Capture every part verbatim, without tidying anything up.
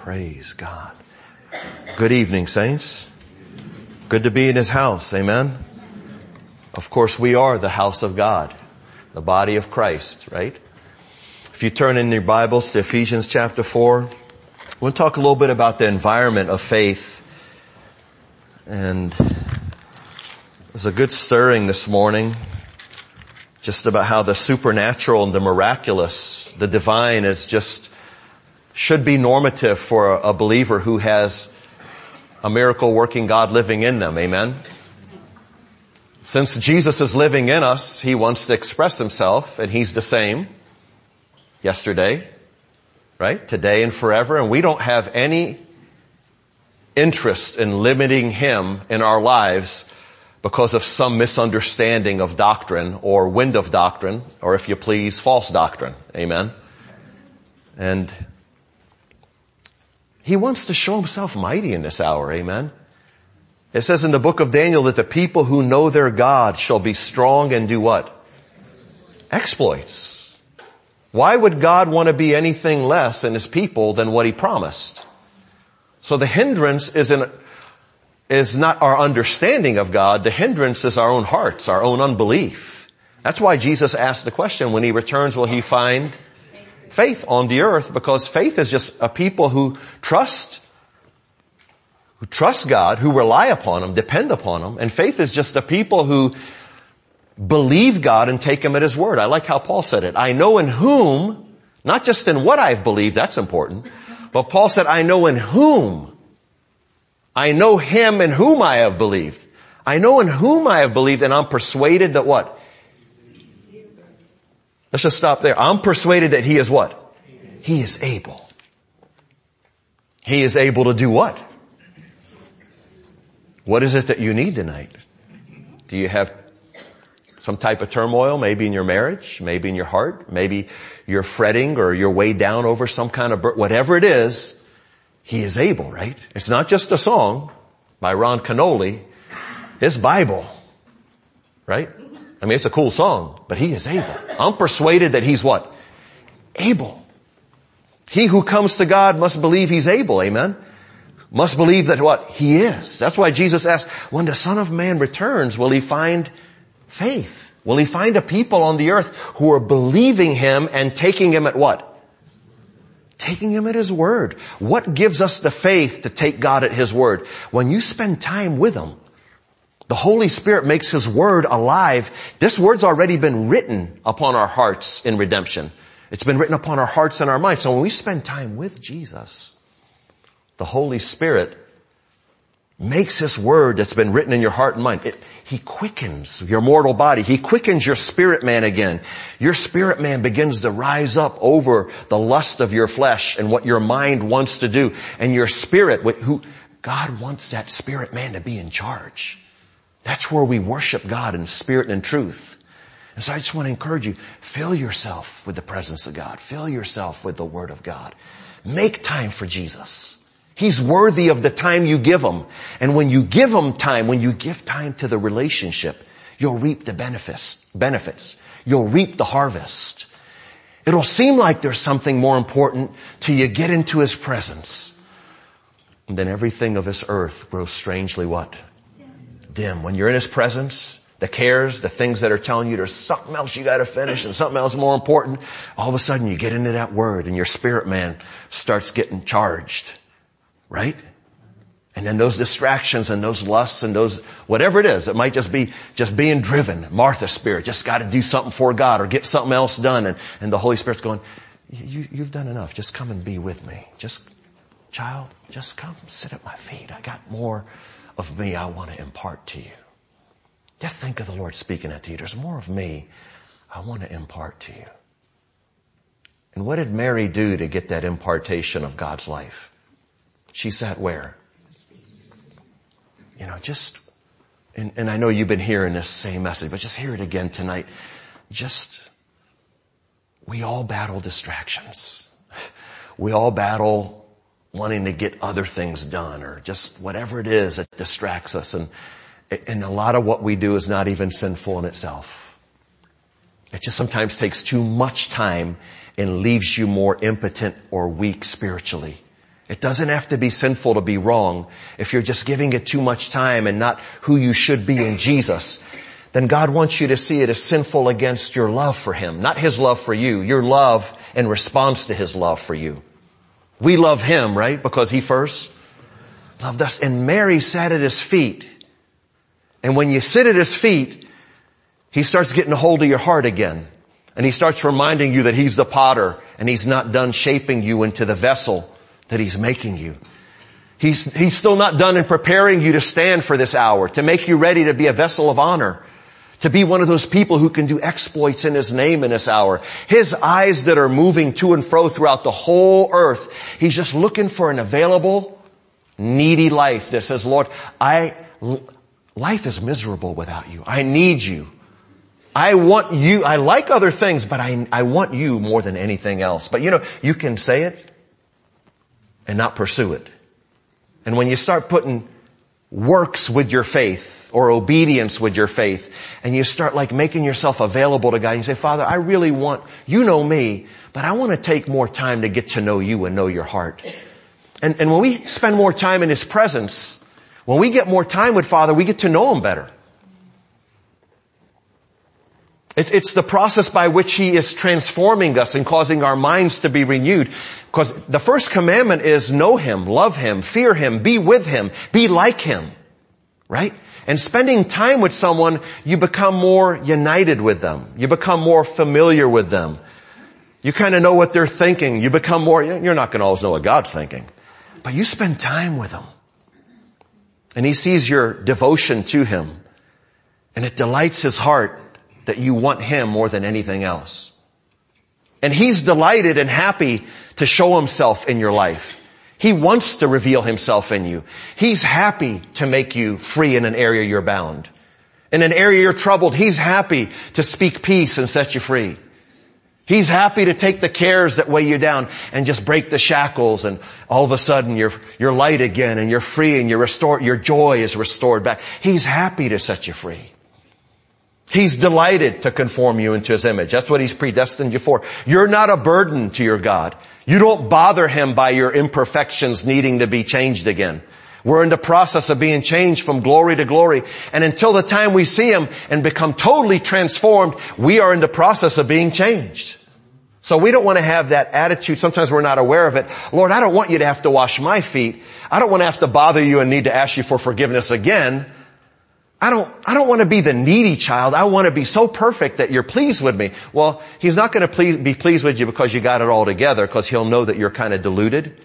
Praise God. Good evening, saints. Good to be in His house. Amen. Of course, we are the house of God, the body of Christ, right? If you turn in your Bibles to Ephesians chapter four, we'll talk a little bit about the environment of faith. And there's a good stirring this morning just about how the supernatural and the miraculous, the divine is just, should be normative for a believer who has a miracle working God living in them. Amen. Since Jesus is living in us, He wants to express Himself, and He's the same yesterday, right? Today and forever. And we don't have any interest in limiting Him in our lives because of some misunderstanding of doctrine or wind of doctrine, or if you please, false doctrine. Amen. And He wants to show Himself mighty in this hour. Amen. It says in the book of Daniel that the people who know their God shall be strong and do what? Exploits. Why would God want to be anything less in His people than what He promised? So the hindrance is in, is not our understanding of God. The hindrance is our own hearts, our own unbelief. That's why Jesus asked the question, when He returns, will He find faith on the earth? Because faith is just a people who trust, who trust God, who rely upon Him, depend upon Him. And faith is just a people who believe God and take Him at His word. I like how Paul said it. I know in whom, not just in what I've believed, that's important, but Paul said, I know in whom. I know Him in whom I have believed. I know in whom I have believed, and I'm persuaded that what? Let's just stop there. I'm persuaded that He is what? He is able. He is able to do what? What is it that you need tonight? Do you have some type of turmoil, maybe in your marriage, maybe in your heart, maybe you're fretting or you're weighed down over some kind of, whatever it is, He is able, right? It's not just a song by Ron Canoli. It's Bible, right? I mean, it's a cool song, but He is able. I'm persuaded that He's what? Able. He who comes to God must believe He's able, amen? Must believe that what? He is. That's why Jesus asked, when the Son of Man returns, will He find faith? Will He find a people on the earth who are believing Him and taking Him at what? Taking Him at His word. What gives us the faith to take God at His word? When you spend time with Him, the Holy Spirit makes His word alive. This word's already been written upon our hearts in redemption. It's been written upon our hearts and our minds. So when we spend time with Jesus, the Holy Spirit makes His word that's been written in your heart and mind. It, he quickens your mortal body. He quickens your spirit man again. Your spirit man begins to rise up over the lust of your flesh and what your mind wants to do. And your spirit, who God wants that spirit man to be in charge. That's where we worship God in spirit and in truth. And so I just want to encourage you, fill yourself with the presence of God. Fill yourself with the Word of God. Make time for Jesus. He's worthy of the time you give Him. And when you give Him time, when you give time to the relationship, you'll reap the benefits. benefits. You'll reap the harvest. It'll seem like there's something more important till you get into His presence. And then everything of this earth grows strangely what? Dim. When you're in His presence, the cares, the things that are telling you there's something else you got to finish and something else more important, all of a sudden you get into that word and your spirit man starts getting charged. Right? And then those distractions and those lusts and those, whatever it is, it might just be just being driven. Martha's spirit, just got to do something for God or get something else done. And, and the Holy Spirit's going, you, you've done enough. Just come and be with me. Just, child, just come sit at my feet. I got more of me I want to impart to you. Just think of the Lord speaking that to you. There's more of me I want to impart to you. And what did Mary do to get that impartation of God's life? She sat where? You know, just, and, and I know you've been hearing this same message, but just hear it again tonight. Just, we all battle distractions. We all battle wanting to get other things done or just whatever it is that distracts us. And, and a lot of what we do is not even sinful in itself. It just sometimes takes too much time and leaves you more impotent or weak spiritually. It doesn't have to be sinful to be wrong. If you're just giving it too much time and not who you should be in Jesus, then God wants you to see it as sinful against your love for Him, not His love for you, your love in response to His love for you. We love Him, right? Because He first loved us. And Mary sat at His feet. And when you sit at His feet, He starts getting a hold of your heart again. And He starts reminding you that He's the potter and He's not done shaping you into the vessel that He's making you. He's, He's still not done in preparing you to stand for this hour, to make you ready to be a vessel of honor, to be one of those people who can do exploits in His name in this hour. His eyes that are moving to and fro throughout the whole earth. He's just looking for an available, needy life that says, Lord, I, life is miserable without you. I need you. I want you. I like other things, but I, I want you more than anything else. But you know, you can say it and not pursue it. And when you start putting works with your faith or obedience with your faith, and you start like making yourself available to God, and you say, Father, I really want, you know me, but I want to take more time to get to know you and know your heart. And, and when we spend more time in His presence, when we get more time with Father, we get to know Him better. It's, it's the process by which He is transforming us and causing our minds to be renewed. Because the first commandment is know Him, love Him, fear Him, be with Him, be like Him. Right? And spending time with someone, you become more united with them. You become more familiar with them. You kind of know what they're thinking. You become more, you're not going to always know what God's thinking. But you spend time with Him. And He sees your devotion to Him. And it delights His heart that you want Him more than anything else. And He's delighted and happy to show Himself in your life. He wants to reveal Himself in you. He's happy to make you free in an area you're bound. In an area you're troubled, He's happy to speak peace and set you free. He's happy to take the cares that weigh you down and just break the shackles, and all of a sudden you're, you're light again and you're free and you're restored, your joy is restored back. He's happy to set you free. He's delighted to conform you into His image. That's what He's predestined you for. You're not a burden to your God. You don't bother Him by your imperfections needing to be changed again. We're in the process of being changed from glory to glory. And until the time we see Him and become totally transformed, we are in the process of being changed. So we don't want to have that attitude. Sometimes we're not aware of it. Lord, I don't want you to have to wash my feet. I don't want to have to bother you and need to ask you for forgiveness again. I don't, I don't want to be the needy child. I want to be so perfect that you're pleased with me. Well, He's not going to please, be pleased with you because you got it all together, because He'll know that you're kind of deluded.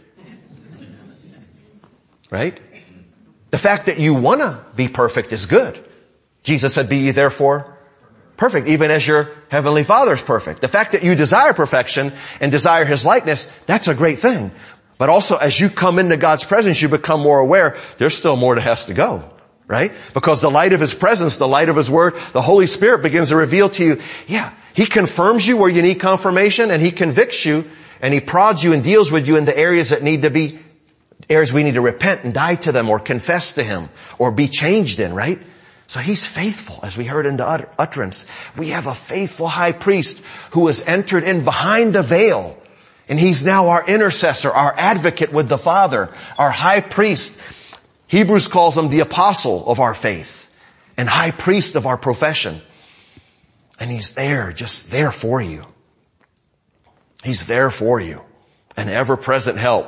Right? The fact that you want to be perfect is good. Jesus said, be ye therefore perfect, even as your heavenly Father is perfect. The fact that you desire perfection and desire His likeness, that's a great thing. But also, as you come into God's presence, you become more aware there's still more that has to go. Right? Because the light of His presence, the light of His Word, the Holy Spirit begins to reveal to you, yeah, He confirms you where you need confirmation, and He convicts you, and He prods you and deals with you in the areas that need to be, areas we need to repent and die to them, or confess to Him, or be changed in, right? So He's faithful, as we heard in the utter- utterance. We have a faithful high priest who has entered in behind the veil, and He's now our intercessor, our advocate with the Father, our high priest. Hebrews calls Him the apostle of our faith and high priest of our profession. And He's there, just there for you. He's there for you. An ever-present help.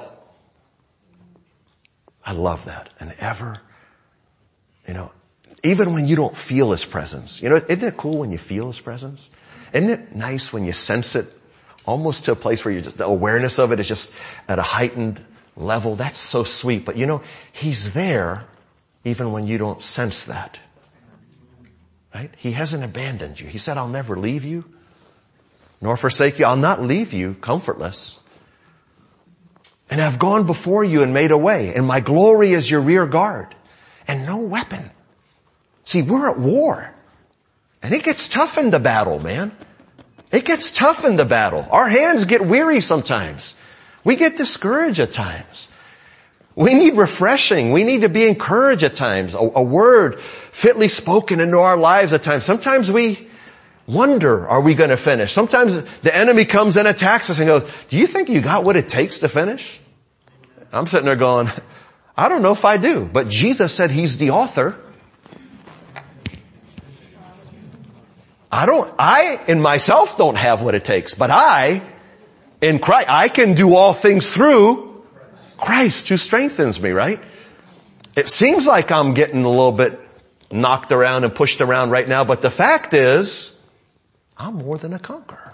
I love that. An ever, you know, even when you don't feel His presence. You know, isn't it cool when you feel His presence? Isn't it nice when you sense it almost to a place where you're just, the awareness of it is just at a heightened level? That's so sweet. But you know, He's there even when you don't sense that. Right? He hasn't abandoned you. He said, I'll never leave you nor forsake you. I'll not leave you comfortless. And I've gone before you and made a way, and my glory is your rear guard, and no weapon. See, we're at war, and it gets tough in the battle, man. It gets tough in the battle. Our hands get weary sometimes. We get discouraged at times. We need refreshing. We need to be encouraged at times. A, a word fitly spoken into our lives at times. Sometimes we wonder, are we going to finish? Sometimes the enemy comes and attacks us and goes, do you think you got what it takes to finish? I'm sitting there going, I don't know if I do, but Jesus said he's the author. I don't, I in myself don't have what it takes, but I, in Christ, I can do all things through Christ who strengthens me, right? It seems like I'm getting a little bit knocked around and pushed around right now, but the fact is, I'm more than a conqueror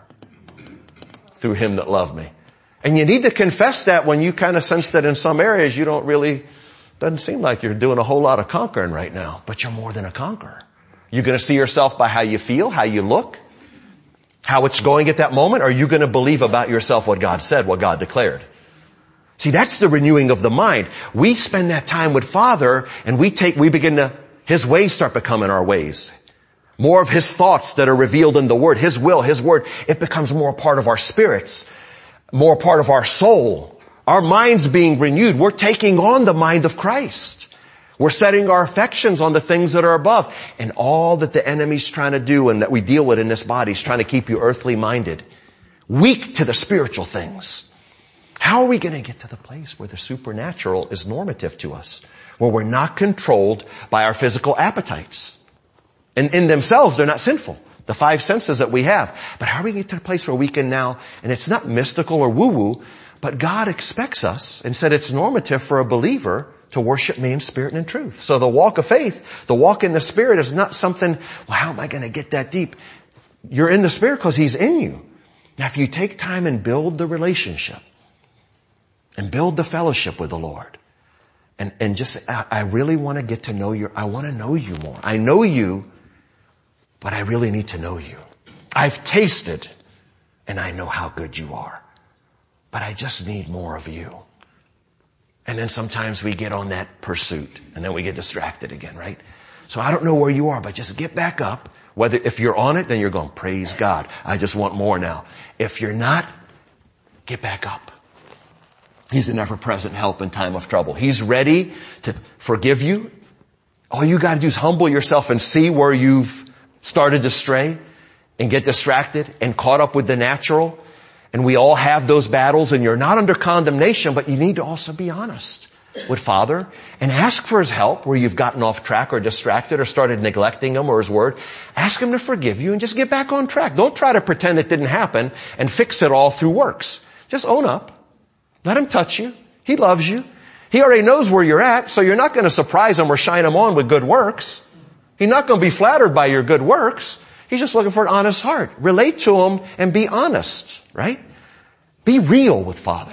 through him that loved me. And you need to confess that when you kind of sense that in some areas you don't really, doesn't seem like you're doing a whole lot of conquering right now, but you're more than a conqueror. You're going to see yourself by how you feel, how you look, how it's going at that moment. Or are you going to believe about yourself what God said, what God declared? See, that's the renewing of the mind. We spend that time with Father and we take, we begin to, his ways start becoming our ways. More of his thoughts that are revealed in the Word, his will, his word, it becomes more a part of our spirits, more a part of our soul. Our minds being renewed. We're taking on the mind of Christ. We're setting our affections on the things that are above. And all that the enemy's trying to do and that we deal with in this body is trying to keep you earthly minded. Weak to the spiritual things. How are we going to get to the place where the supernatural is normative to us? Where we're not controlled by our physical appetites. And in themselves, they're not sinful. The five senses that we have. But how do we get to the place where we can now, and it's not mystical or woo-woo, but God expects us and said it's normative for a believer to worship me in spirit and in truth. So the walk of faith, the walk in the Spirit is not something, well, how am I going to get that deep? You're in the Spirit because he's in you. Now, if you take time and build the relationship and build the fellowship with the Lord and, and just, I, I really want to get to know you. I want to know you more. I know you, but I really need to know you. I've tasted and I know how good you are, but I just need more of you. And then sometimes we get on that pursuit and then we get distracted again, right? So I don't know where you are, but just get back up. Whether, if you're on it, then you're going, praise God. I just want more now. If you're not, get back up. He's an ever-present help in time of trouble. He's ready to forgive you. All you got to do is humble yourself and see where you've started to stray and get distracted and caught up with the natural. And we all have those battles and you're not under condemnation, but you need to also be honest with Father and ask for his help where you've gotten off track or distracted or started neglecting him or his word. Ask him to forgive you and just get back on track. Don't try to pretend it didn't happen and fix it all through works. Just own up. Let him touch you. He loves you. He already knows where you're at, so you're not going to surprise him or shine him on with good works. He's not going to be flattered by your good works. He's just looking for an honest heart. Relate to him and be honest, right? Be real with Father.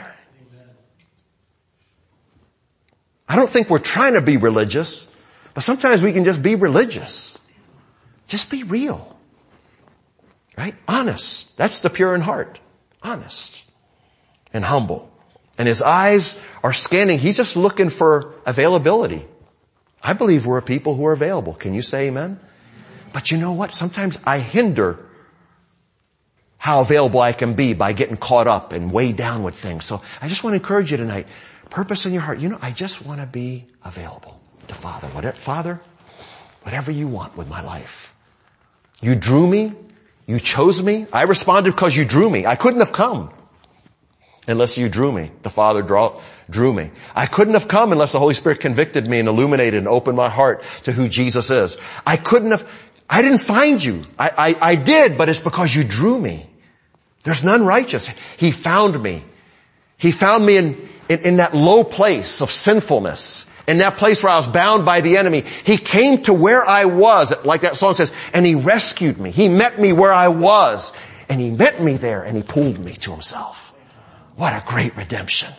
I don't think we're trying to be religious, but sometimes we can just be religious. Just be real, right? Honest. That's the pure in heart. Honest and humble. And his eyes are scanning. He's just looking for availability. I believe we're a people who are available. Can you say amen? But you know what? Sometimes I hinder how available I can be by getting caught up and weighed down with things. So I just want to encourage you tonight. Purpose in your heart. You know, I just want to be available to Father. Whatever, Father, whatever you want with my life. You drew me. You chose me. I responded because you drew me. I couldn't have come unless you drew me. The Father draw, drew me. I couldn't have come unless the Holy Spirit convicted me and illuminated and opened my heart to who Jesus is. I couldn't have, I didn't find you. I, I, I did, but it's because you drew me. There's none righteous. He found me. He found me in, in, in that low place of sinfulness. In that place where I was bound by the enemy. He came to where I was, like that song says, and he rescued me. He met me where I was. And he met me there and he pulled me to himself. What a great redemption.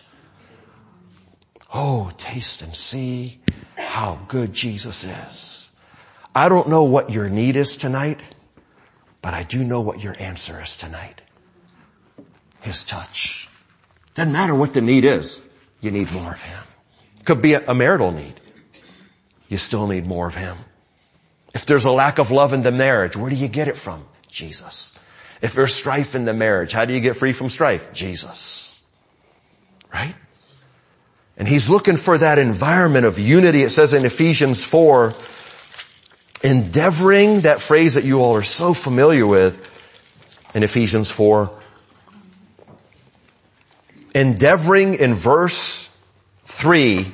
Oh, taste and see how good Jesus is. I don't know what your need is tonight, but I do know what your answer is tonight. His touch. Doesn't matter what the need is. You need more of him. Could be a, a marital need. You still need more of him. If there's a lack of love in the marriage, where do you get it from? Jesus. If there's strife in the marriage, how do you get free from strife? Jesus. Right? And he's looking for that environment of unity. It says in Ephesians four, endeavoring, that phrase that you all are so familiar with in Ephesians four, endeavoring in verse Three,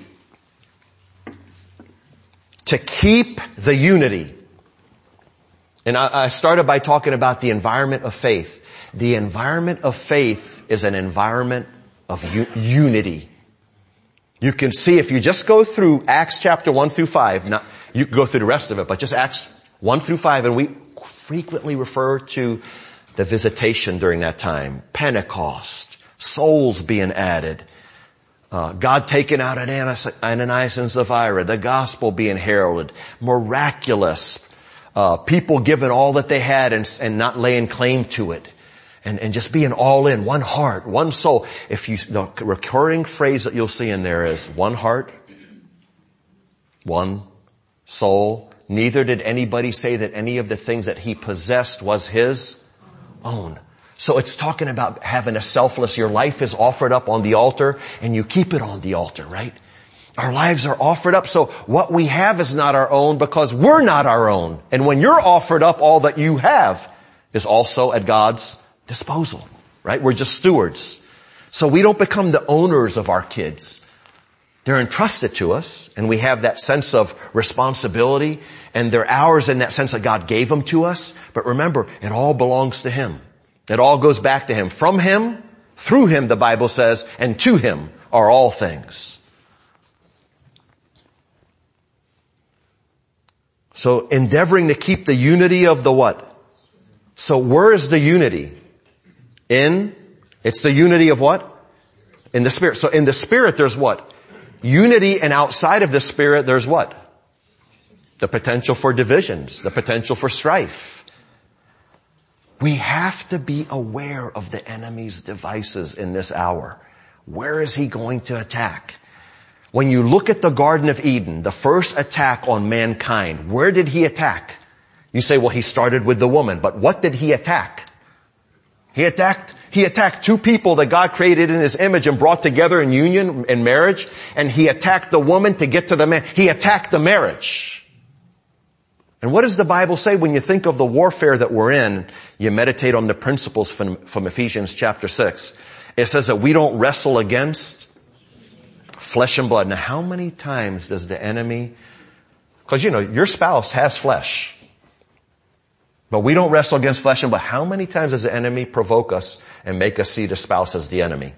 to keep the unity. And I, I started by talking about the environment of faith. The environment of faith is an environment of u- unity. You can see if you just go through Acts chapter one through five, not, you can go through the rest of it, but just Acts one through five, and we frequently refer to the visitation during that time, Pentecost, souls being added, uh, God taking out Ananias and Sapphira, the gospel being heralded, miraculous, uh, people giving all that they had and, and not laying claim to it. And, and just being all in, one heart, one soul. If you, the recurring phrase that you'll see in there is one heart, one soul. Neither did anybody say that any of the things that he possessed was his own. So it's talking about having a selfless, your life is offered up on the altar and you keep it on the altar, right? Our lives are offered up. So what we have is not our own because we're not our own. And when you're offered up, all that you have is also at God's disposal, right? We're just stewards. So we don't become the owners of our kids. They're entrusted to us, and we have that sense of responsibility, and they're ours in that sense that God gave them to us. But remember, it all belongs to Him. It all goes back to Him. From Him, through Him, the Bible says, and to Him are all things. So endeavoring to keep the unity of the what? So where is the unity? In, it's the unity of what? In the Spirit. So in the Spirit there's what? Unity, and outside of the Spirit there's what? The potential for divisions, the potential for strife. We have to be aware of the enemy's devices in this hour. Where is he going to attack? When you look at the Garden of Eden, the first attack on mankind, where did he attack? You say, well, he started with the woman, but what did he attack? He attacked, he attacked two people that God created in His image and brought together in union and marriage, and he attacked the woman to get to the man. He attacked the marriage. And what does the Bible say when you think of the warfare that we're in? You meditate on the principles from, from Ephesians chapter six. It says that we don't wrestle against flesh and blood. Now, how many times does the enemy, because you know, your spouse has flesh. But we don't wrestle against flesh and blood. How many times does the enemy provoke us and make us see the spouse as the enemy?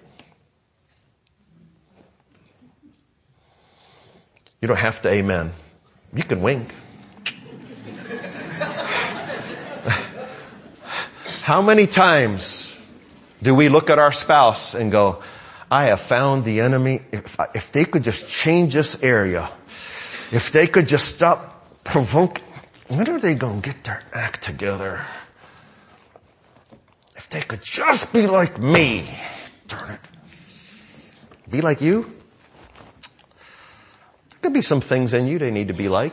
You don't have to amen. You can wink. How many times do we look at our spouse and go, I have found the enemy. If, if they could just change this area, if they could just stop provoking, when are they going to get their act together? If they could just be like me. Darn it. Be like you? There could be some things in you they need to be like.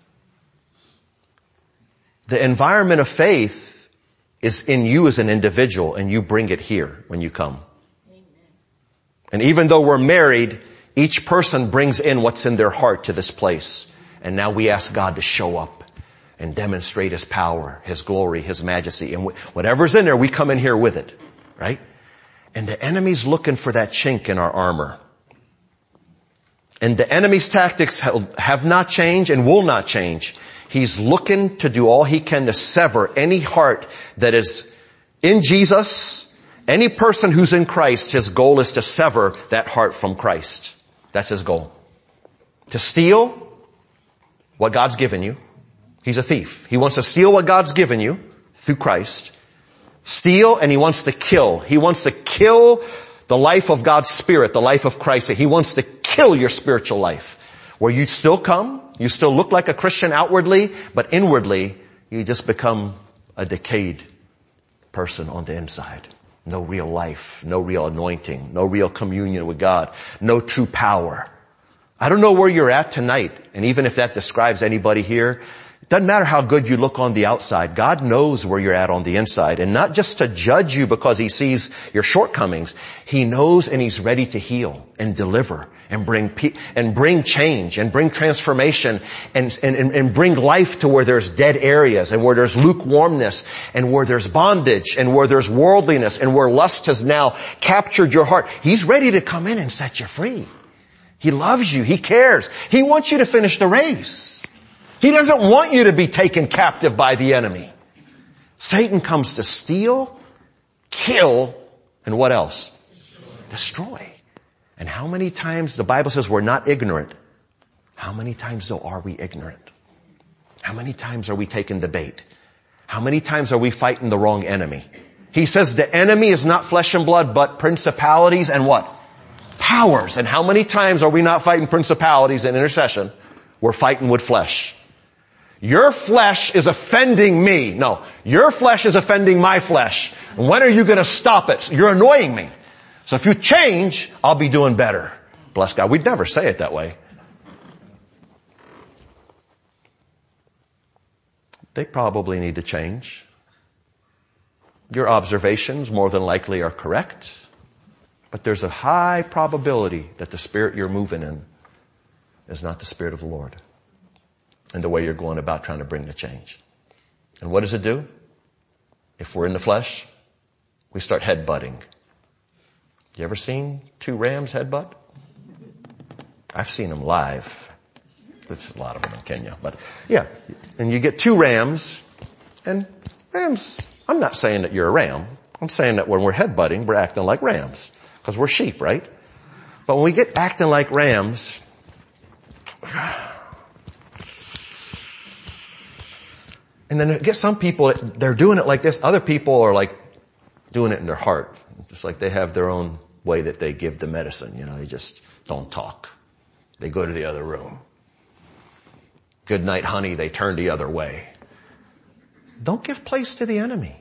The environment of faith is in you as an individual, and you bring it here when you come. Amen. And even though we're married, each person brings in what's in their heart to this place. And now we ask God to show up and demonstrate His power, His glory, His majesty. And whatever's in there, we come in here with it, right? And the enemy's looking for that chink in our armor. And the enemy's tactics have not changed and will not change. He's looking to do all he can to sever any heart that is in Jesus. Any person who's in Christ, his goal is to sever that heart from Christ. That's his goal. To steal what God's given you. He's a thief. He wants to steal what God's given you through Christ. Steal, and he wants to kill. He wants to kill the life of God's Spirit, the life of Christ. He wants to kill your spiritual life. Where you still come, you still look like a Christian outwardly, but inwardly, you just become a decayed person on the inside. No real life, no real anointing, no real communion with God, no true power. I don't know where you're at tonight, and even if that describes anybody here, it doesn't matter how good you look on the outside. God knows where you're at on the inside, and not just to judge you because He sees your shortcomings. He knows, and He's ready to heal and deliver and bring pe- and bring change and bring transformation and, and, and bring life to where there's dead areas and where there's lukewarmness and where there's bondage and where there's worldliness and where lust has now captured your heart. He's ready to come in and set you free. He loves you. He cares. He wants you to finish the race. He doesn't want you to be taken captive by the enemy. Satan comes to steal, kill, and what else? Destroy. Destroy. And how many times, the Bible says we're not ignorant. How many times though are we ignorant? How many times are we taking the bait? How many times are we fighting the wrong enemy? He says the enemy is not flesh and blood, but principalities and what? Powers. And how many times are we not fighting principalities in intercession? We're fighting with flesh. Your flesh is offending me. No, your flesh is offending my flesh. And when are you going to stop it? You're annoying me. So if you change, I'll be doing better. Bless God. We'd never say it that way. They probably need to change. Your observations more than likely are correct. But there's a high probability that the spirit you're moving in is not the Spirit of the Lord. And the way you're going about trying to bring the change. And what does it do? If we're in the flesh, we start headbutting. You ever seen two rams headbutt? I've seen them live. There's a lot of them in Kenya, but yeah. And you get two rams, and rams, I'm not saying that you're a ram. I'm saying that when we're headbutting, we're acting like rams. Because we're sheep, right? But when we get acting like rams, and then it gets some people, they're doing it like this. Other people are like doing it in their heart. Just like they have their own way that they give the medicine. You know, they just don't talk. They go to the other room. Good night, honey. They turn the other way. Don't give place to the enemy.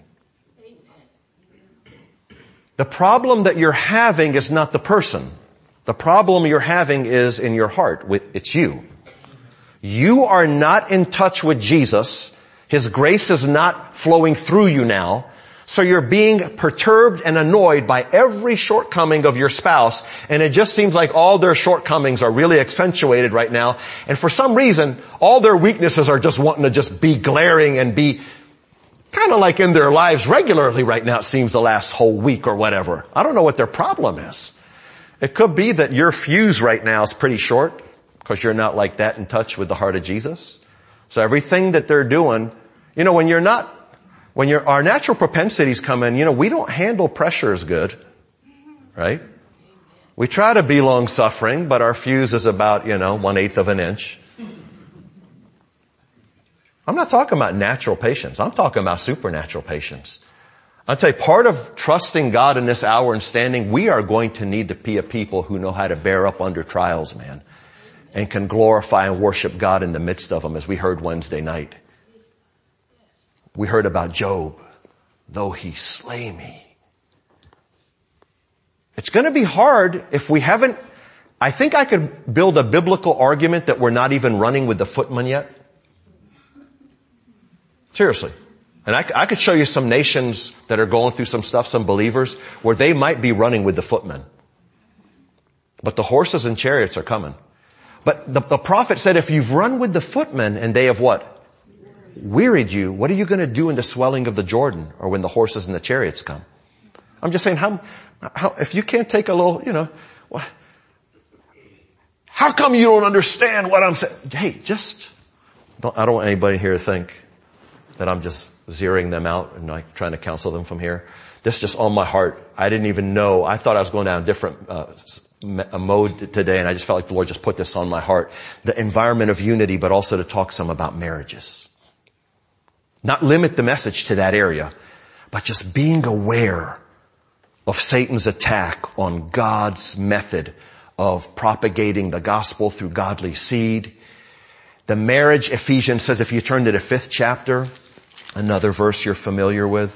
The problem that you're having is not the person. The problem you're having is in your heart. It's you. You are not in touch with Jesus. His grace is not flowing through you now. So you're being perturbed and annoyed by every shortcoming of your spouse. And it just seems like all their shortcomings are really accentuated right now. And for some reason, all their weaknesses are just wanting to just be glaring and be kind of like in their lives regularly right now, it seems, the last whole week or whatever. I don't know what their problem is. It could be that your fuse right now is pretty short because you're not like that in touch with the heart of Jesus. So everything that they're doing, you know, when you're not, when you're, our natural propensities come in, you know, we don't handle pressure as good, right? We try to be long suffering, but our fuse is about, you know, one eighth of an inch. I'm not talking about natural patience. I'm talking about supernatural patience. I'll tell you, part of trusting God in this hour and standing, we are going to need to be a people who know how to bear up under trials, man, and can glorify and worship God in the midst of them, as we heard Wednesday night. We heard about Job. Though he slay me. It's going to be hard if we haven't, I think I could build a biblical argument that we're not even running with the footman yet. Seriously. And I, I could show you some nations that are going through some stuff, some believers, where they might be running with the footmen. But the horses and chariots are coming. But the, the prophet said, if you've run with the footmen and they have what? Wearied you, what are you going to do in the swelling of the Jordan or when the horses and the chariots come? I'm just saying, how, how, if you can't take a little, you know, what, how come you don't understand what I'm saying? Hey, just, don't, I don't want anybody here to think that I'm just zeroing them out and like trying to counsel them from here. This is just on my heart. I didn't even know. I thought I was going down a different uh, a mode today, and I just felt like the Lord just put this on my heart. The environment of unity, but also to talk some about marriages. Not limit the message to that area, but just being aware of Satan's attack on God's method of propagating the gospel through godly seed. The marriage, Ephesians says, if you turn to the fifth chapter, another verse you're familiar with.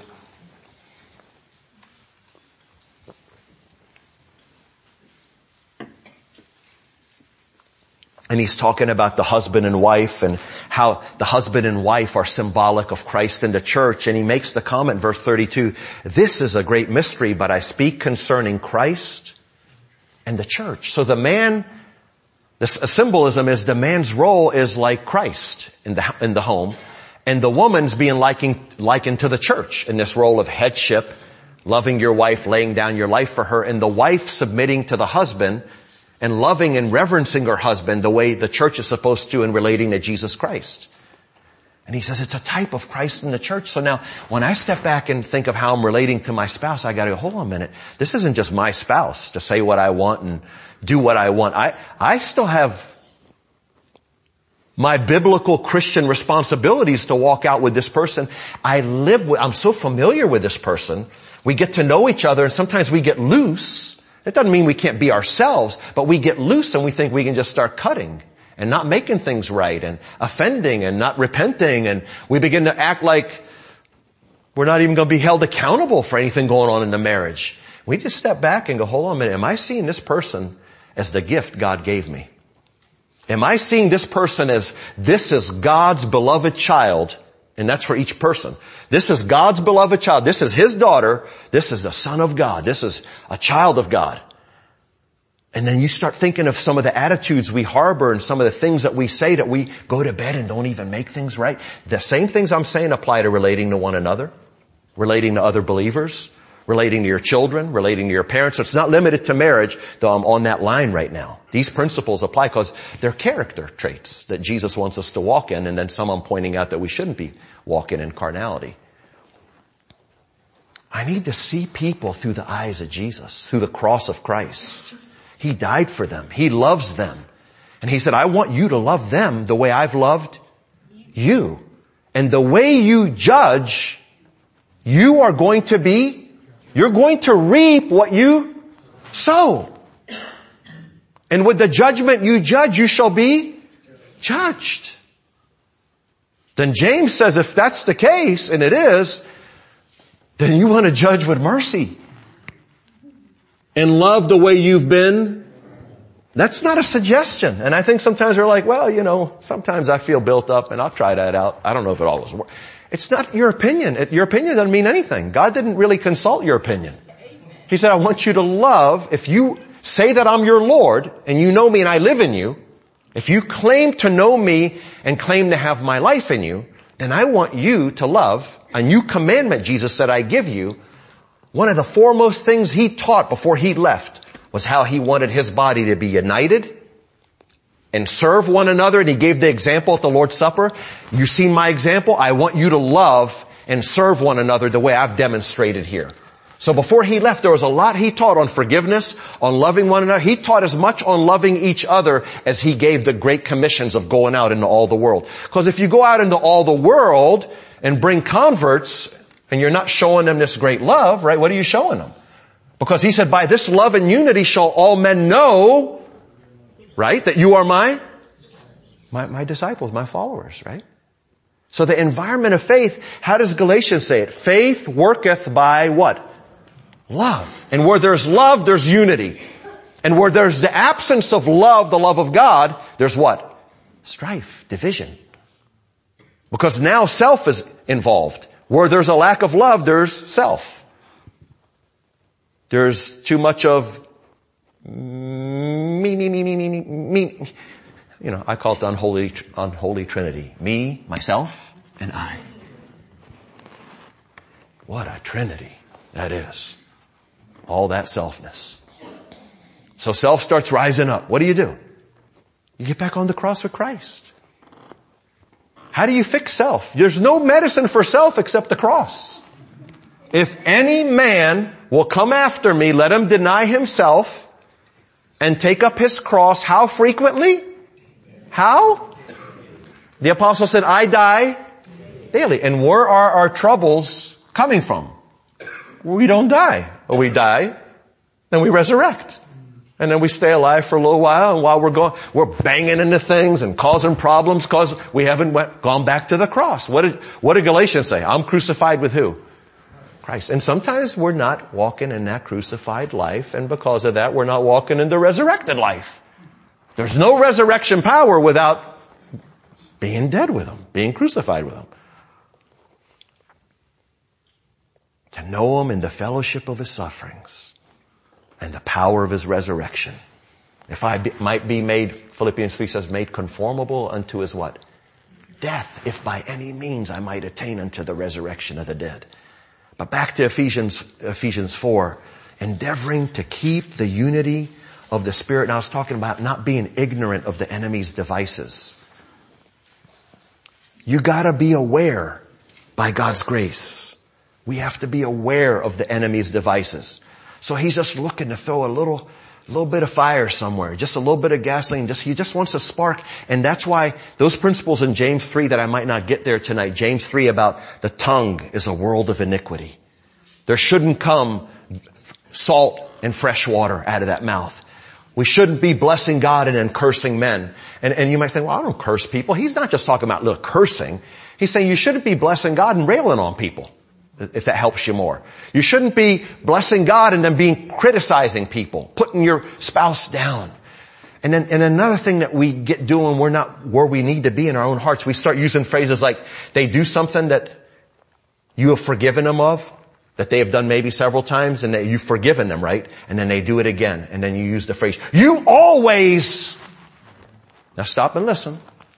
And he's talking about the husband and wife and how the husband and wife are symbolic of Christ and the church. And he makes the comment, verse thirty-two, this is a great mystery, but I speak concerning Christ and the church. So the man, the symbolism is the man's role is like Christ in the, in the home. And the woman's being likened, likened to the church in this role of headship, loving your wife, laying down your life for her, and the wife submitting to the husband and loving and reverencing her husband the way the church is supposed to in relating to Jesus Christ. And he says it's a type of Christ in the church. So now when I step back and think of how I'm relating to my spouse, I got to go, hold on a minute. This isn't just my spouse to say what I want and do what I want. I, I still have my biblical Christian responsibilities to walk out with this person. I live with, I'm so familiar with this person. We get to know each other and sometimes we get loose. It doesn't mean we can't be ourselves, but we get loose and we think we can just start cutting and not making things right and offending and not repenting, and we begin to act like we're not even going to be held accountable for anything going on in the marriage. We just step back and go, hold on a minute, am I seeing this person as the gift God gave me? Am I seeing this person as this is God's beloved child? And that's for each person. This is God's beloved child. This is His daughter. This is the Son of God. This is a child of God. And then you start thinking of some of the attitudes we harbor and some of the things that we say that we go to bed and don't even make things right. The same things I'm saying apply to relating to one another, relating to other believers, relating to your children, relating to your parents. So it's not limited to marriage, though I'm on that line right now. These principles apply because they're character traits that Jesus wants us to walk in, and then some I'm pointing out that we shouldn't be walking in carnality. I need to see people through the eyes of Jesus, through the cross of Christ. He died for them. He loves them. And He said, I want you to love them the way I've loved you. And the way you judge, you are going to be, you're going to reap what you sow. And with the judgment you judge, you shall be judged. Then James says if that's the case, and it is, then you want to judge with mercy. And love the way you've been. That's not a suggestion. And I think sometimes we're like, well, you know, sometimes I feel built up and I'll try that out. I don't know if it always works. It's not your opinion. It, your opinion doesn't mean anything. God didn't really consult your opinion. He said, I want you to love. If you say that I'm your Lord and you know me and I live in you, if you claim to know me and claim to have my life in you, then I want you to love. A new commandment, Jesus said, I give you. One of the foremost things He taught before He left was how He wanted His body to be united and serve one another. And He gave the example at the Lord's Supper. You've seen my example. I want you to love and serve one another the way I've demonstrated here. So before He left, there was a lot He taught on forgiveness, on loving one another. He taught as much on loving each other as He gave the great commissions of going out into all the world. Because if you go out into all the world and bring converts, and you're not showing them this great love, right? What are you showing them? Because He said, by this love and unity shall all men know, right? That you are my, my, my disciples, my followers, right? So the environment of faith, how does Galatians say it? Faith worketh by what? Love. And where there's love, there's unity. And where there's the absence of love, the love of God, there's what? Strife, division. Because now self is involved. Where there's a lack of love, there's self. There's too much of me, me, me, me, me, me, me. You know, I call it the unholy, unholy trinity. Me, myself, and I. What a trinity that is. All that selfness. So self starts rising up. What do you do? You get back on the cross with Christ. How do you fix self? There's no medicine for self except the cross. If any man will come after me, let him deny himself and take up his cross. How frequently? How? The apostle said, I die daily. And where are our troubles coming from? We don't die. Or we die, then we resurrect. And then we stay alive for a little while, and while we're going, we're banging into things and causing problems because we haven't went, gone back to the cross. What did, what did Galatians say? I'm crucified with who? Christ. And sometimes we're not walking in that crucified life, and because of that, we're not walking in the resurrected life. There's no resurrection power without being dead with Him, being crucified with Him. To know Him in the fellowship of His sufferings and the power of His resurrection. If I be, might be made, Philippians three says, made conformable unto His what? Death, if by any means I might attain unto the resurrection of the dead. But back to Ephesians, Ephesians four, endeavoring to keep the unity of the Spirit. And I was talking about not being ignorant of the enemy's devices. You gotta be aware by God's grace. We have to be aware of the enemy's devices. So he's just looking to throw a little, little bit of fire somewhere, just a little bit of gasoline. Just, he just wants a spark. And that's why those principles in James three that I might not get there tonight, James three about the tongue is a world of iniquity. There shouldn't come salt and fresh water out of that mouth. We shouldn't be blessing God and then cursing men. And, and you might think, well, I don't curse people. He's not just talking about little cursing. He's saying you shouldn't be blessing God and railing on people, if that helps you more. You shouldn't be blessing God and then being criticizing people, putting your spouse down. And then, and another thing that we get doing, we're not where we need to be in our own hearts. We start using phrases like, they do something that you have forgiven them of, that they have done maybe several times, and that you've forgiven them, right? And then they do it again. And then you use the phrase, you always. Now stop and listen.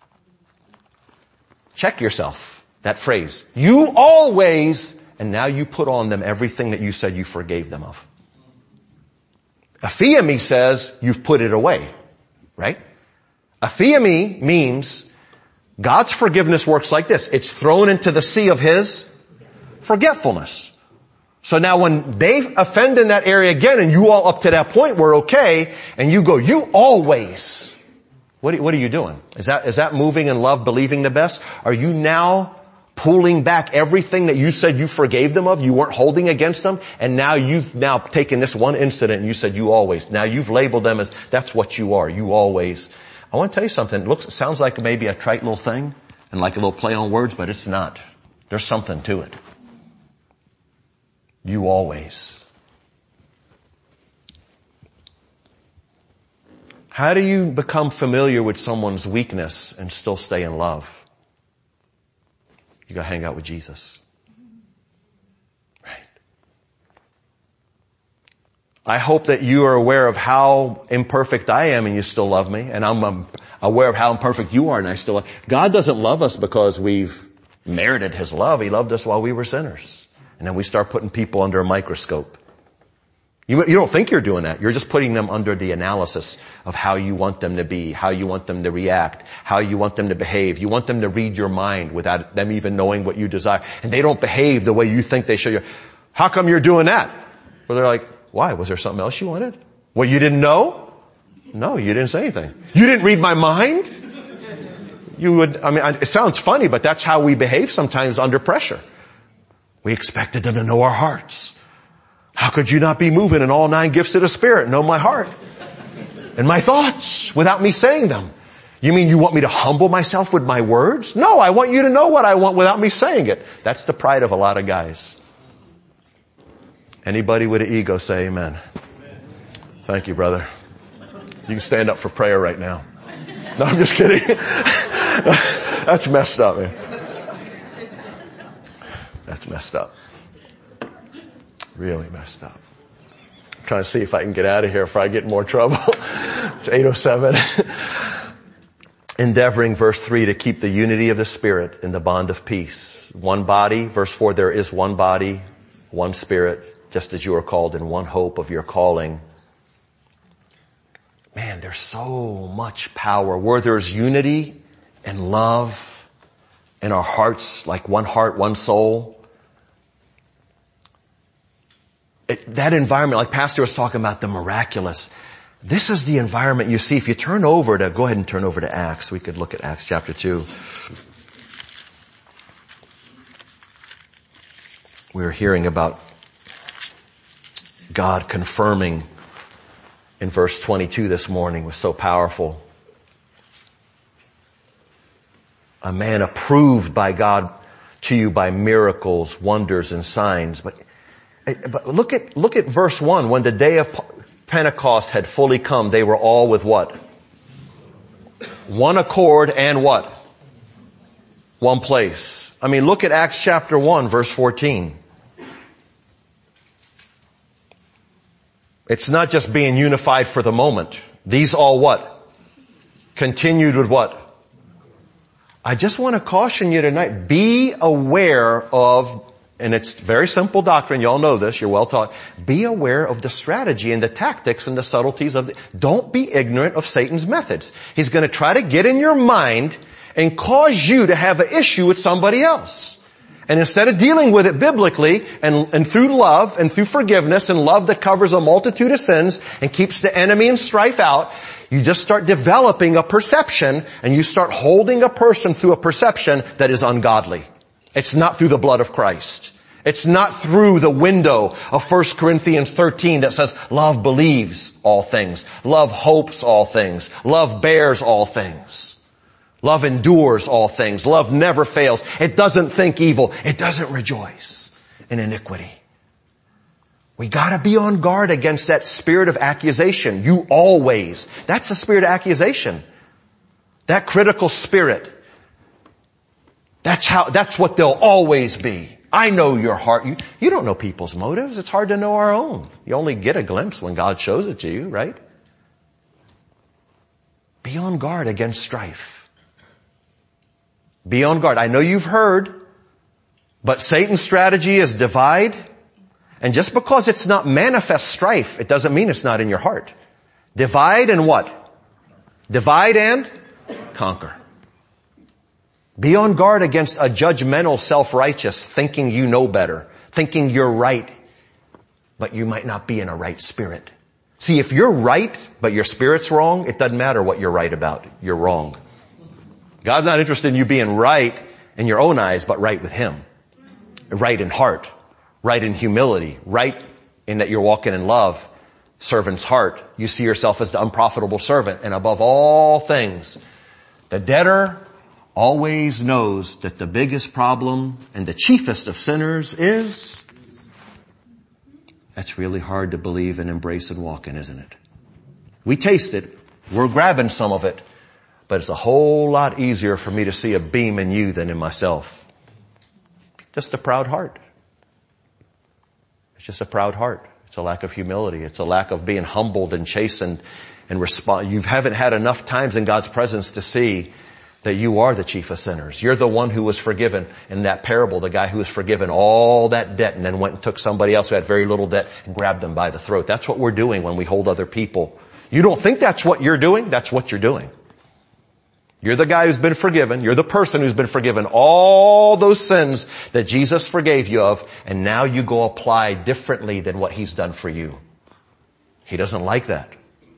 Check yourself. That phrase, you always, and now you put on them everything that you said you forgave them of. Aphiemi says you've put it away, right? Aphiemi means God's forgiveness works like this. It's thrown into the sea of His forgetfulness. So now when they offend in that area again and you all up to that point were okay, and you go, you always. What are, what are you doing? Is that, is that moving in love, believing the best? Are you now pulling back everything that you said you forgave them of, you weren't holding against them, and now you've now taken this one incident and you said you always. Now you've labeled them as, that's what you are, you always. I want to tell you something. It looks, it sounds like maybe a trite little thing and like a little play on words, but it's not. There's something to it. You always. How do you become familiar with someone's weakness and still stay in love? You gotta hang out with Jesus. Right. I hope that you are aware of how imperfect I am and you still love me, and I'm um, aware of how imperfect you are and I still love. God doesn't love us because we've merited His love. He loved us while we were sinners. And then we start putting people under a microscope. You, you don't think you're doing that. You're just putting them under the analysis of how you want them to be, how you want them to react, how you want them to behave. You want them to read your mind without them even knowing what you desire. And they don't behave the way you think they should. How come you're doing that? Well, they're like, why? Was there something else you wanted? Well, you didn't know? No, you didn't say anything. You didn't read my mind? You would, I mean, it sounds funny, but that's how we behave sometimes under pressure. We expected them to know our hearts. How could you not be moving in all nine gifts of the Spirit, know my heart and my thoughts without me saying them? You mean you want me to humble myself with my words? No, I want you to know what I want without me saying it. That's the pride of a lot of guys. Anybody with an ego say amen. Amen. Thank you, brother. You can stand up for prayer right now. No, I'm just kidding. That's messed up, man. That's messed up. Really messed up. I'm trying to see if I can get out of here before I get in more trouble. It's eight oh seven. Endeavoring, verse three, to keep the unity of the Spirit in the bond of peace. One body, verse four, there is one body, one Spirit, just as you are called in one hope of your calling. Man, there's so much power. Where there's unity and love in our hearts, like one heart, one soul. It, that environment, like Pastor was talking about, the miraculous. This is the environment you see. If you turn over to, go ahead and turn over to Acts. We could look at Acts chapter two. We were hearing about God confirming in verse twenty-two this morning. Was so powerful. A man approved by God to you by miracles, wonders, and signs. But But look at, look at verse one. When the day of Pentecost had fully come, they were all with what? One accord and what? One place. I mean, look at Acts chapter one, verse fourteen. It's not just being unified for the moment. These all what? Continued with what? I just want to caution you tonight. Be aware of and it's very simple doctrine, y'all know this, you're well taught, be aware of the strategy and the tactics and the subtleties of the, don't be ignorant of Satan's methods. He's going to try to get in your mind and cause you to have an issue with somebody else. And instead of dealing with it biblically and, and through love and through forgiveness and love that covers a multitude of sins and keeps the enemy and strife out, you just start developing a perception and you start holding a person through a perception that is ungodly. It's not through the blood of Christ. It's not through the window of First Corinthians thirteen that says love believes all things. Love hopes all things. Love bears all things. Love endures all things. Love never fails. It doesn't think evil. It doesn't rejoice in iniquity. We gotta be on guard against that spirit of accusation. You always. That's a spirit of accusation. That critical spirit. That's how, that's what they'll always be. I know your heart. You, you don't know people's motives. It's hard to know our own. You only get a glimpse when God shows it to you, right? Be on guard against strife. Be on guard. I know you've heard, but Satan's strategy is divide. And just because it's not manifest strife, it doesn't mean it's not in your heart. Divide and what? Divide and conquer. Be on guard against a judgmental self-righteous thinking you know better, thinking you're right, but you might not be in a right spirit. See, if you're right, but your spirit's wrong, it doesn't matter what you're right about. You're wrong. God's not interested in you being right in your own eyes, but right with Him. Right in heart, right in humility, right in that you're walking in love, servant's heart. You see yourself as the unprofitable servant, and above all things, the debtor always knows that the biggest problem and the chiefest of sinners is, that's really hard to believe and embrace and walk in, isn't it? We taste it. We're grabbing some of it. But it's a whole lot easier for me to see a beam in you than in myself. Just a proud heart. It's just a proud heart. It's a lack of humility. It's a lack of being humbled and chastened and respond. You haven't had enough times in God's presence to see that you are the chief of sinners. You're the one who was forgiven in that parable, the guy who was forgiven all that debt and then went and took somebody else who had very little debt and grabbed them by the throat. That's what we're doing when we hold other people. You don't think that's what you're doing? That's what you're doing. You're the guy who's been forgiven. You're the person who's been forgiven all those sins that Jesus forgave you of, and now you go apply differently than what He's done for you. He doesn't like that.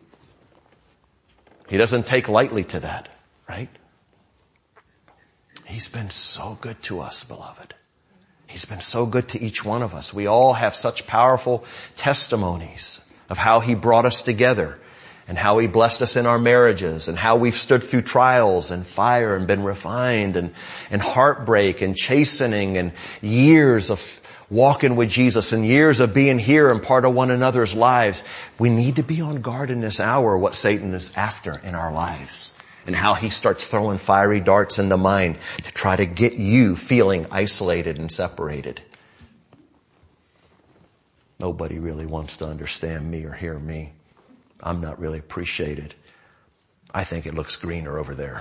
He doesn't take lightly to that, right? He's been so good to us, beloved. He's been so good to each one of us. We all have such powerful testimonies of how He brought us together and how He blessed us in our marriages and how we've stood through trials and fire and been refined and, and heartbreak and chastening and years of walking with Jesus and years of being here and part of one another's lives. We need to be on guard in this hour what Satan is after in our lives. And how he starts throwing fiery darts in the mind to try to get you feeling isolated and separated. Nobody really wants to understand me or hear me. I'm not really appreciated. I think it looks greener over there.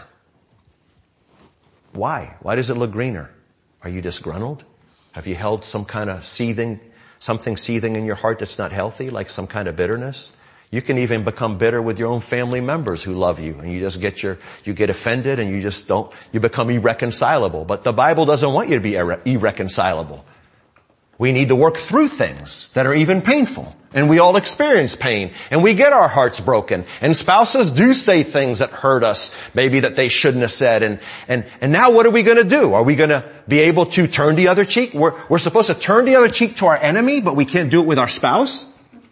Why? Why does it look greener? Are you disgruntled? Have you held some kind of seething, something seething in your heart that's not healthy, like some kind of bitterness? You can even become bitter with your own family members who love you, and you just get your, you get offended and you just don't, you become irreconcilable. But the Bible doesn't want you to be irre- irreconcilable. We need to work through things that are even painful. And we all experience pain, and we get our hearts broken, and spouses do say things that hurt us, maybe that they shouldn't have said, and, and, and now what are we gonna do? Are we gonna be able to turn the other cheek? We're, we're supposed to turn the other cheek to our enemy, but we can't do it with our spouse?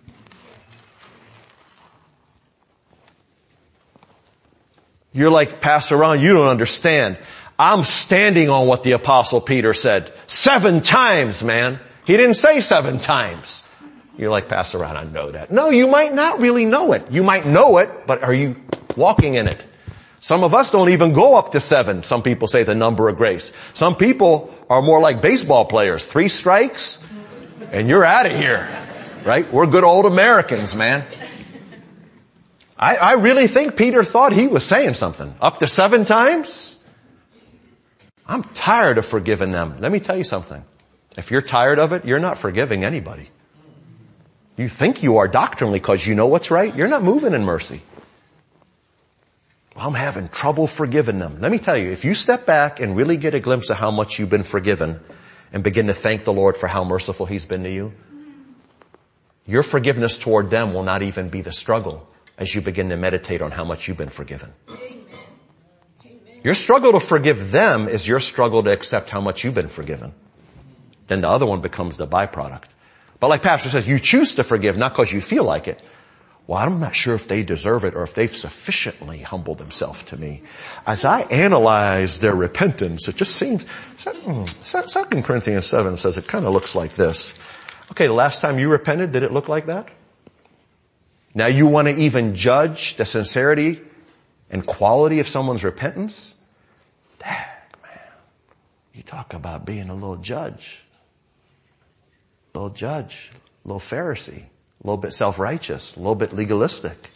You're like, Pastor Ron, you don't understand. I'm standing on what the Apostle Peter said. Seven times, man. He didn't say seven times. You're like, Pastor Ron, I know that. No, you might not really know it. You might know it, but are you walking in it? Some of us don't even go up to seven. Some people say the number of grace. Some people are more like baseball players. Three strikes, and you're out of here. Right? We're good old Americans, man. I, I really think Peter thought he was saying something. Up to seven times? I'm tired of forgiving them. Let me tell you something. If you're tired of it, you're not forgiving anybody. You think you are doctrinally because you know what's right. You're not moving in mercy. Well, I'm having trouble forgiving them. Let me tell you, if you step back and really get a glimpse of how much you've been forgiven and begin to thank the Lord for how merciful He's been to you, your forgiveness toward them will not even be the struggle as you begin to meditate on how much you've been forgiven. Amen. Your struggle to forgive them is your struggle to accept how much you've been forgiven. Then the other one becomes the byproduct. But like Pastor says, you choose to forgive not because you feel like it. Well, I'm not sure if they deserve it or if they've sufficiently humbled themselves to me. As I analyze their repentance, it just seems, Second Corinthians seven says it kind of looks like this. Okay, the last time you repented, did it look like that? Now you want to even judge the sincerity and quality of someone's repentance? Dang, man. You talk about being a little judge. A little judge. A little Pharisee. A little bit self-righteous, a little bit legalistic.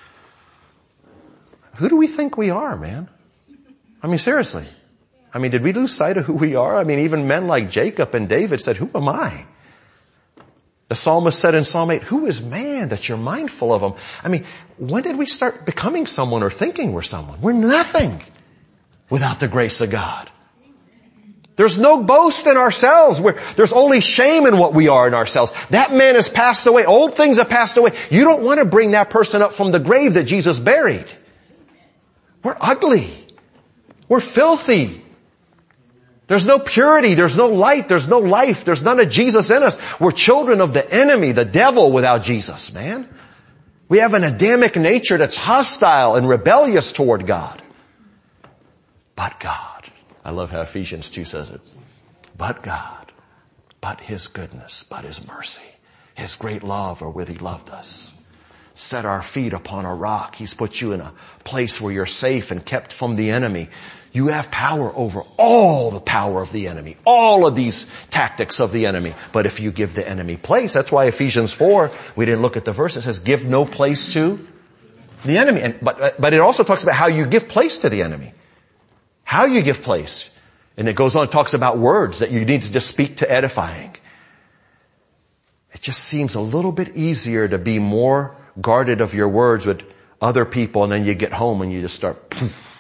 Who do we think we are, man? I mean, seriously. I mean, did we lose sight of who we are? I mean, even men like Jacob and David said, who am I? The psalmist said in Psalm eight, who is man that you're mindful of him? I mean, when did we start becoming someone or thinking we're someone? We're nothing without the grace of God. There's no boast in ourselves. We're, there's only shame in what we are in ourselves. That man has passed away. Old things have passed away. You don't want to bring that person up from the grave that Jesus buried. We're ugly. We're filthy. There's no purity. There's no light. There's no life. There's none of Jesus in us. We're children of the enemy, the devil, without Jesus, man. We have an Adamic nature that's hostile and rebellious toward God. But God. I love how Ephesians two says it. But God, but His goodness, but His mercy, His great love wherewith He loved us. Set our feet upon a rock. He's put you in a place where you're safe and kept from the enemy. You have power over all the power of the enemy, all of these tactics of the enemy. But if you give the enemy place, that's why Ephesians four, we didn't look at the verse, it says give no place to the enemy. And, but, but it also talks about how you give place to the enemy. How you give place. And it goes on, it talks about words that you need to just speak to edifying. It just seems a little bit easier to be more guarded of your words with other people, and then you get home and you just start. Poof.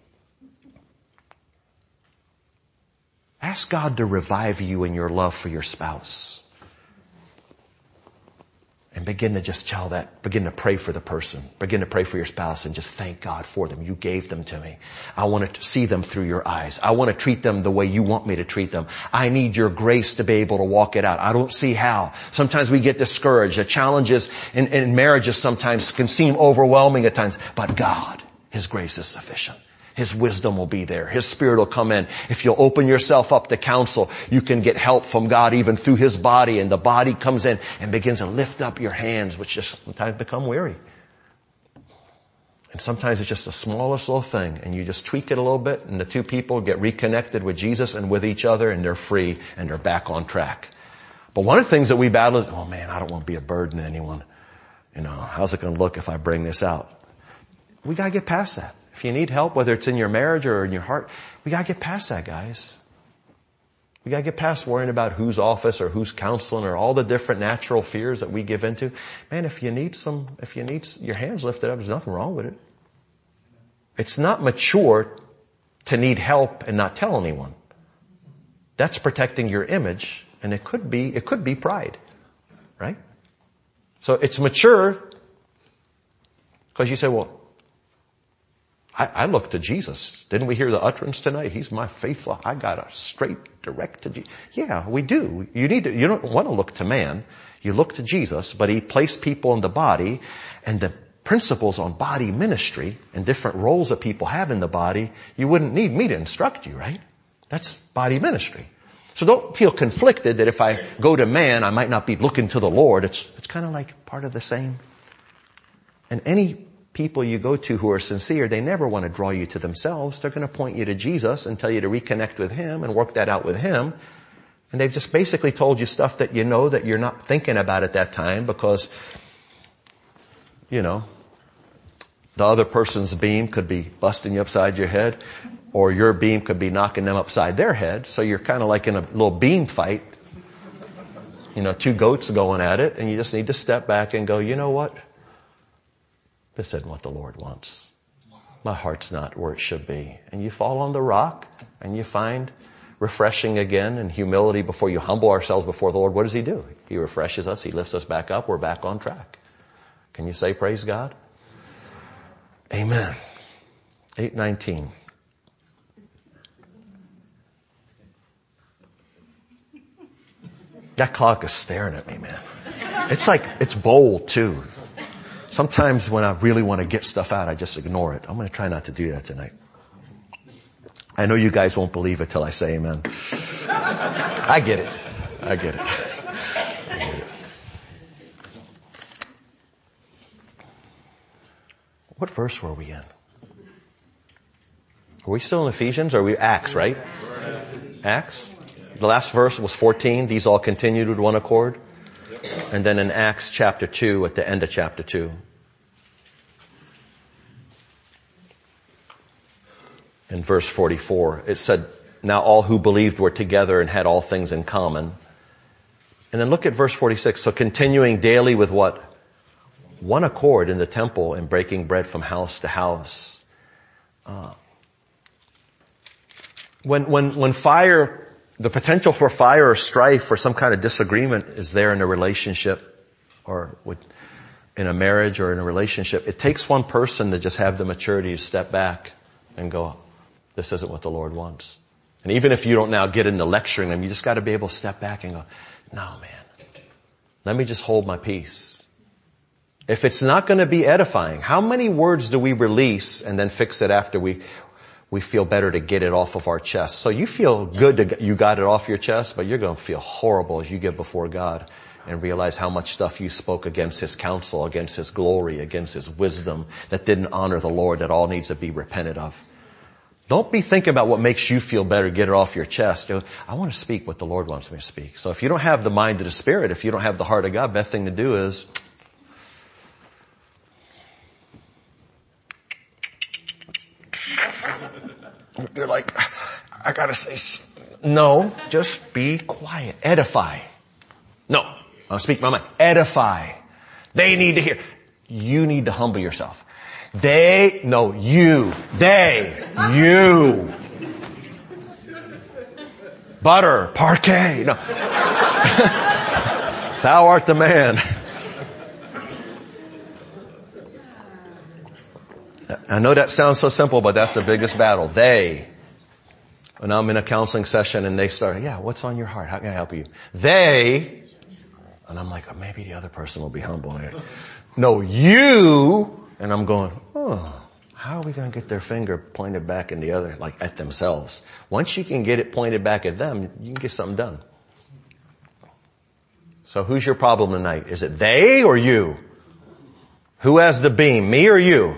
Ask God to revive you in your love for your spouse. And begin to just tell that, begin to pray for the person. Begin to pray for your spouse and just thank God for them. You gave them to me. I want to see them through your eyes. I want to treat them the way you want me to treat them. I need your grace to be able to walk it out. I don't see how. Sometimes we get discouraged. The challenges in, in marriages sometimes can seem overwhelming at times. But God, His grace is sufficient. His wisdom will be there. His Spirit will come in. If you'll open yourself up to counsel, you can get help from God even through His body, and the body comes in and begins to lift up your hands, which just sometimes become weary. And sometimes it's just the smallest little thing, and you just tweak it a little bit, and the two people get reconnected with Jesus and with each other, and they're free, and they're back on track. But one of the things that we battle is, oh man, I don't want to be a burden to anyone. You know, how's it going to look if I bring this out? We got to get past that. If you need help, whether it's in your marriage or in your heart, we gotta get past that, guys. We gotta get past worrying about whose office or who's counseling or all the different natural fears that we give into. Man, if you need some, if you need your hands lifted up, there's nothing wrong with it. It's not mature to need help and not tell anyone. That's protecting your image, and it could be, it could be pride, right? So it's mature because you say, well, I, I look to Jesus. Didn't we hear the utterance tonight? He's my faithful. I got a straight, direct to Jesus. Yeah, we do. You need to, you don't want to look to man. You look to Jesus, but He placed people in the body, and the principles on body ministry and different roles that people have in the body, you wouldn't need me to instruct you, right? That's body ministry. So don't feel conflicted that if I go to man, I might not be looking to the Lord. It's, it's kind of like part of the same. And any people you go to who are sincere, they never want to draw you to themselves. They're going to point you to Jesus and tell you to reconnect with Him and work that out with Him. And they've just basically told you stuff that you know that you're not thinking about at that time because, you know, the other person's beam could be busting you upside your head, or your beam could be knocking them upside their head. So you're kind of like in a little beam fight. you know, two goats going at it, and you just need to step back and go, you know what? This isn't what the Lord wants. My heart's not where it should be. And you fall on the rock, and you find refreshing again and humility before you humble ourselves before the Lord. What does He do? He refreshes us. He lifts us back up. We're back on track. Can you say praise God? Amen. eight nineteen. That clock is staring at me, man. It's like, it's bold too. Sometimes when I really want to get stuff out, I just ignore it. I'm going to try not to do that tonight. I know you guys won't believe it till I say amen. I get it. I get it. I get it. What verse were we in? Are we still in Ephesians or are we Acts, right? Acts? The last verse was fourteen. These all continued with one accord. And then in Acts chapter two, at the end of chapter two. In verse forty-four, it said, now all who believed were together and had all things in common. And then look at verse forty-six. So continuing daily with what? One accord in the temple and breaking bread from house to house. Uh, when, when, when fire, the potential for fire or strife or some kind of disagreement is there in a relationship or with, in a marriage or in a relationship, it takes one person to just have the maturity to step back and go, this isn't what the Lord wants. And even if you don't now get into lecturing them, you just got to be able to step back and go, no, man, let me just hold my peace. If it's not going to be edifying, how many words do we release and then fix it after we we feel better to get it off of our chest? So you feel good to, you got it off your chest, but you're going to feel horrible as you get before God and realize how much stuff you spoke against His counsel, against His glory, against His wisdom that didn't honor the Lord, that all needs to be repented of. Don't be thinking about what makes you feel better. Get it off your chest. I want to speak what the Lord wants me to speak. So if you don't have the mind of the Spirit, if you don't have the heart of God, best thing to do is you're like, I gotta say, no, just be quiet. Edify. No, I'll speak my mind. Edify. They need to hear. You need to humble yourself. They, no, you, they, you. Butter, parquet, no. Thou art the man. I know that sounds so simple, but that's the biggest battle. They. When I'm in a counseling session and they start, yeah, what's on your heart? How can I help you? They. And I'm like, oh, maybe the other person will be humble here. No, you. And I'm going, oh, how are we going to get their finger pointed back in the other, like at themselves? Once you can get it pointed back at them, you can get something done. So who's your problem tonight? Is it they or you? Who has the beam, me or you?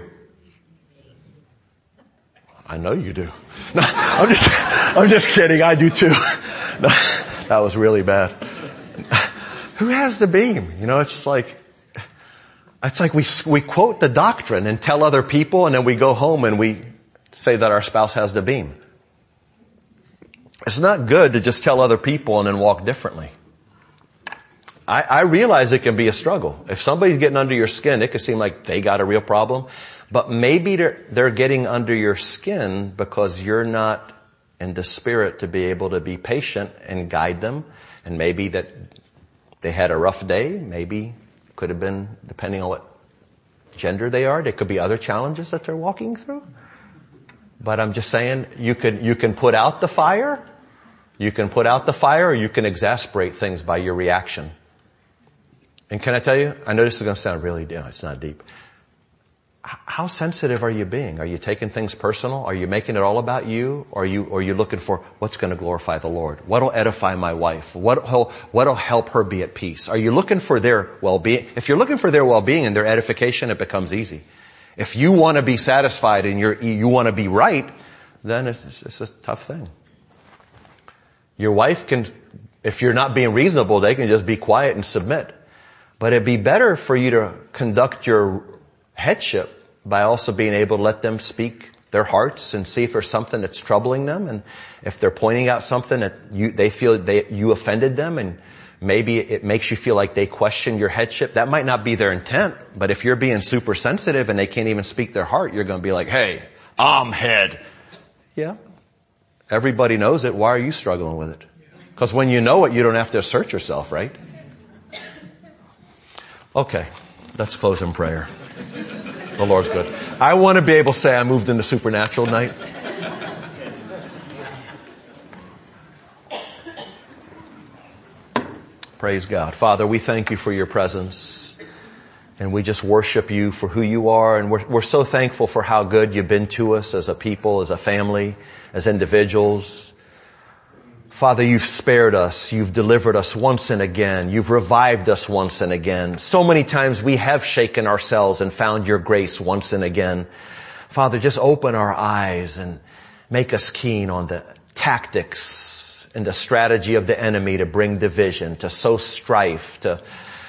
I know you do. No, I'm just, I'm just kidding. I do too. No, that was really bad. Who has the beam? You know, it's just like, it's like we, we quote the doctrine and tell other people and then we go home and we say that our spouse has the beam. It's not good to just tell other people and then walk differently. I, I realize it can be a struggle. If somebody's getting under your skin, it could seem like they got a real problem. But maybe they're, they're getting under your skin because you're not in the Spirit to be able to be patient and guide them. And maybe that they had a rough day. Maybe could have been, depending on what gender they are, there could be other challenges that they're walking through. But I'm just saying, you can, you can put out the fire. You can put out the fire or you can exasperate things by your reaction. And can I tell you, I know this is going to sound really, you know, it's not deep. How sensitive are you being? Are you taking things personal? Are you making it all about you? Or are you, or are you looking for what's going to glorify the Lord? What'll edify my wife? What'll, what'll help her be at peace? Are you looking for their well-being? If you're looking for their well-being and their edification, it becomes easy. If you want to be satisfied and you're, you want to be right, then it's, it's a tough thing. Your wife can, if you're not being reasonable, they can just be quiet and submit. But it'd be better for you to conduct your headship by also being able to let them speak their hearts and see if there's something that's troubling them. And if they're pointing out something that you, they feel they, you offended them, and maybe it makes you feel like they question your headship, that might not be their intent. But if you're being super sensitive and they can't even speak their heart, you're going to be like, hey, I'm head. Yeah. Everybody knows it. Why are you struggling with it? Because when you know it, you don't have to assert yourself, right? Okay. Let's close in prayer. The Lord's good. I want to be able to say I moved into supernatural tonight. Praise God. Father, we thank you for your presence, and we just worship you for who you are, and we're, we're so thankful for how good you've been to us as a people, as a family, as individuals. Father, you've spared us. You've delivered us once and again. You've revived us once and again. So many times we have shaken ourselves and found your grace once and again. Father, just open our eyes and make us keen on the tactics and the strategy of the enemy to bring division, to sow strife, to,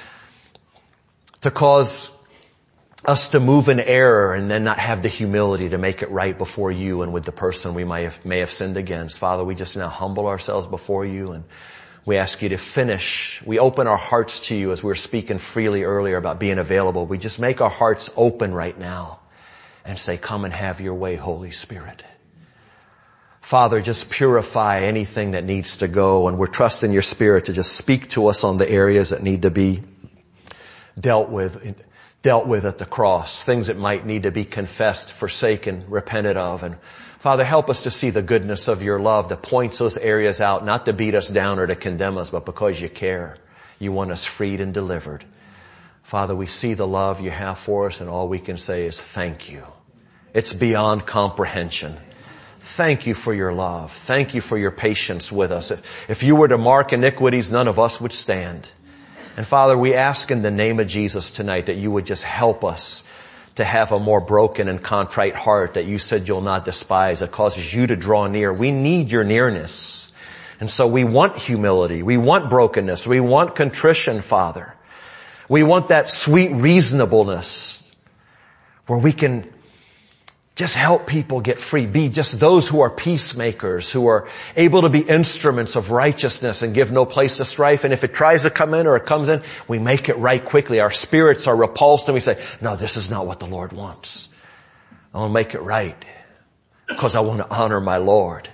to cause us to move in error and then not have the humility to make it right before you and with the person we may have, may have sinned against. Father, we just now humble ourselves before you, and we ask you to finish. We open our hearts to you as we were speaking freely earlier about being available. We just make our hearts open right now and say, come and have your way, Holy Spirit. Father, just purify anything that needs to go, and we're trusting your Spirit to just speak to us on the areas that need to be dealt with. dealt with at the cross, things that might need to be confessed, forsaken, repented of. And Father, help us to see the goodness of your love that points those areas out, not to beat us down or to condemn us, but because you care. You want us freed and delivered. Father, we see the love you have for us, and all we can say is thank you. It's beyond comprehension. Thank you for your love. Thank you for your patience with us. If you were to mark iniquities, none of us would stand. And Father, we ask in the name of Jesus tonight that you would just help us to have a more broken and contrite heart that you said you'll not despise, that causes you to draw near. We need your nearness. And so we want humility. We want brokenness. We want contrition, Father. We want that sweet reasonableness where we can just help people get free. Be just those who are peacemakers, who are able to be instruments of righteousness and give no place to strife. And if it tries to come in or it comes in, we make it right quickly. Our spirits are repulsed and we say, no, this is not what the Lord wants. I want to make it right because I want to honor my Lord.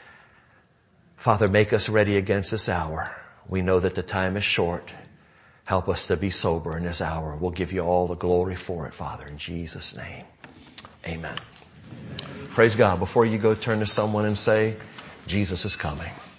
Father, make us ready against this hour. We know that the time is short. Help us to be sober in this hour. We'll give you all the glory for it, Father, in Jesus' name. Amen. Praise God. Before you go, turn to someone and say, Jesus is coming.